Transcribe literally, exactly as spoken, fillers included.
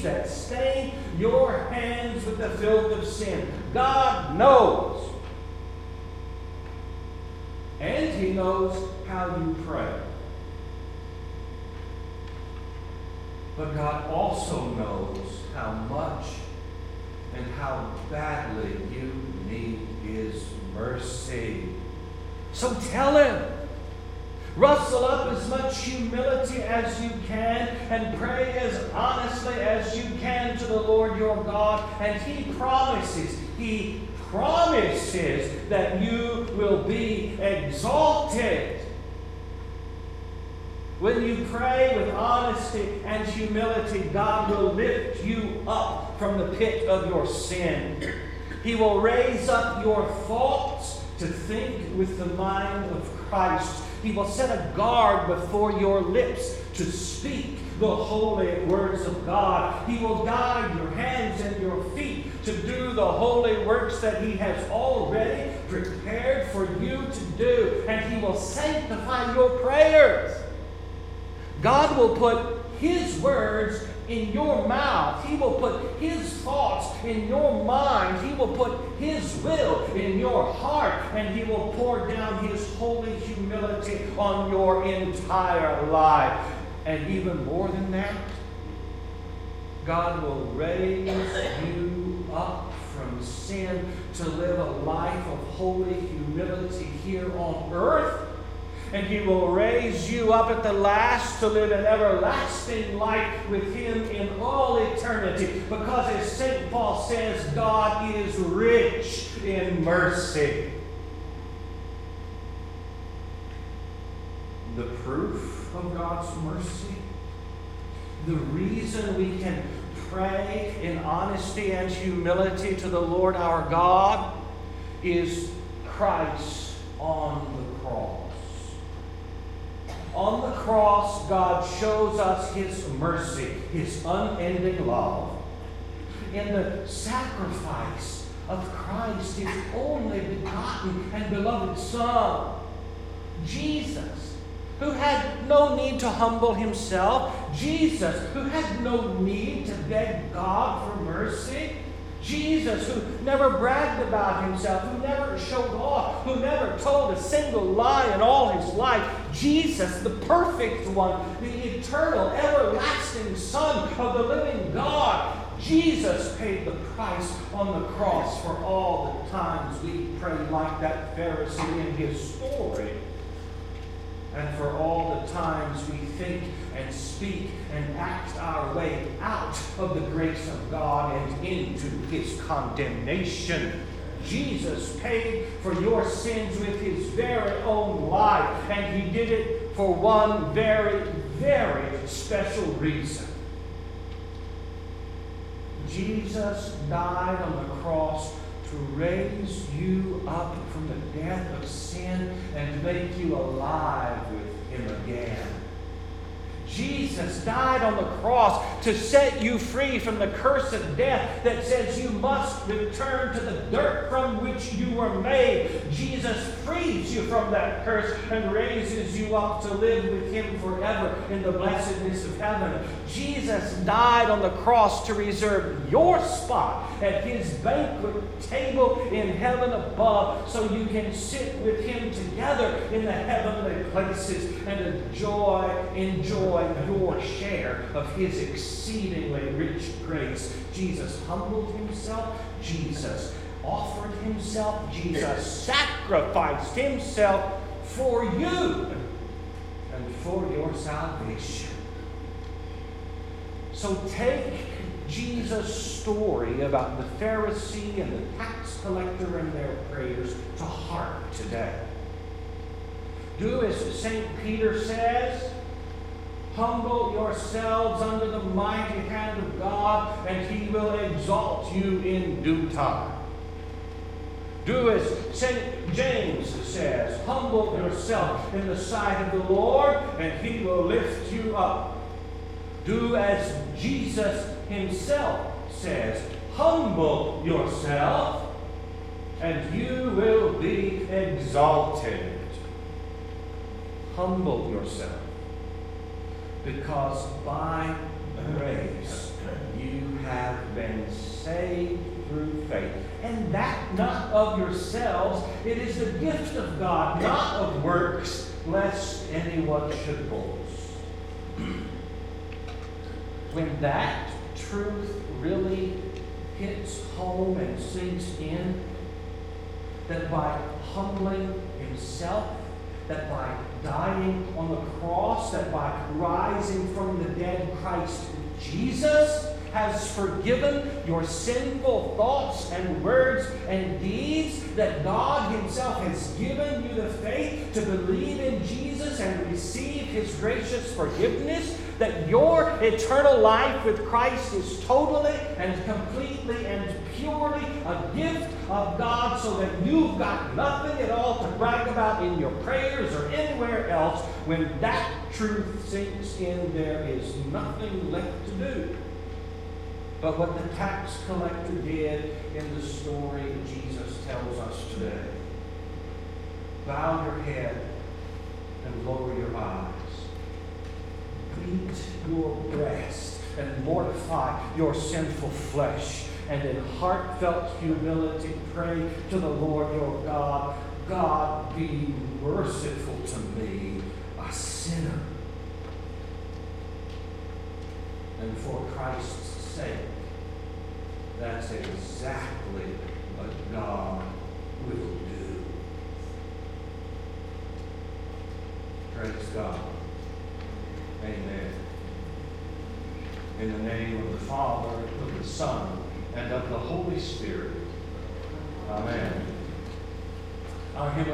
that stain your hands with the filth of sin. God knows. And He knows how you pray. But God also knows how much and how badly you need His mercy. So tell Him. Rustle up as much humility as you can and pray as honestly as you can to the Lord your God. And He promises, He promises that you will be exalted. When you pray with honesty and humility, God will lift you up from the pit of your sin. He will raise up your thoughts to think with the mind of Christ. He will set a guard before your lips to speak the holy words of God. He will guide your hands and your feet to do the holy works that He has already prepared for you to do. And He will sanctify your prayers. God will put His words in your mouth. He will put His thoughts in your mind. He will put His will in your heart. And He will pour down His holy humility on your entire life. And even more than that, God will raise you up from sin to live a life of holy humility here on earth. And He will raise you up at the last to live an everlasting life with Him in all eternity. Because as Saint Paul says, God is rich in mercy. The proof of God's mercy, the reason we can pray in honesty and humility to the Lord our God, is Christ on the cross. On the cross, God shows us His mercy, His unending love. In the sacrifice of Christ, His only begotten and beloved Son, Jesus, who had no need to humble Himself, Jesus, who had no need to beg God for mercy, Jesus, who never bragged about Himself, who never showed off, who never told a single lie in all His life. Jesus, the perfect one, the eternal, everlasting Son of the living God. Jesus paid the price on the cross for all the times we pray like that Pharisee in his story. And for all the times we think and speak and act our way out of the grace of God and into His condemnation. Jesus paid for your sins with His very own life. And He did it for one very, very special reason. Jesus died on the cross to raise you up from the death of sin and make you alive with Him again. Jesus died on the cross to set you free from the curse of death that says you must return to the dirt from which you were made. Jesus frees you from that curse and raises you up to live with Him forever in the blessedness of heaven. Jesus died on the cross to reserve your spot at His banquet table in heaven above, so you can sit with Him together in the heavenly places and enjoy, enjoy your share of His exceedingly rich grace. Jesus humbled Himself. Jesus offered Himself. Jesus sacrificed Himself for you and for your salvation. So take Jesus' story about the Pharisee and the tax collector and their prayers to heart today. Do as Saint Peter says, humble yourselves under the mighty hand of God, and He will exalt you in due time. Do as Saint James says, humble yourself in the sight of the Lord, and He will lift you up. Do as Jesus Himself says, humble yourself, and you will be exalted. Humble yourself, because by grace you been saved through faith. And that not of yourselves, it is the gift of God, not of works, lest anyone should boast. When that truth really hits home and sinks in, that by humbling himself, that by dying on the cross, that by rising from the dead, Christ Jesus has forgiven your sinful thoughts and words and deeds, that God himself has given you the faith to believe in Jesus and receive his gracious forgiveness, that your eternal life with Christ is totally and completely and purely a gift of God, so that you've got nothing at all to brag about in your prayers or anywhere else. When that truth sinks in, there is nothing left to do. But what the tax collector did in the story Jesus tells us today. Bow your head and lower your eyes. Beat your breast and mortify your sinful flesh. And in heartfelt humility pray to the Lord your God, God, be merciful to me, a sinner. And for Christ's sake, that's exactly what God will do. Praise God. Amen. In the name of the Father, of the Son, and of the Holy Spirit. Amen. Our hymn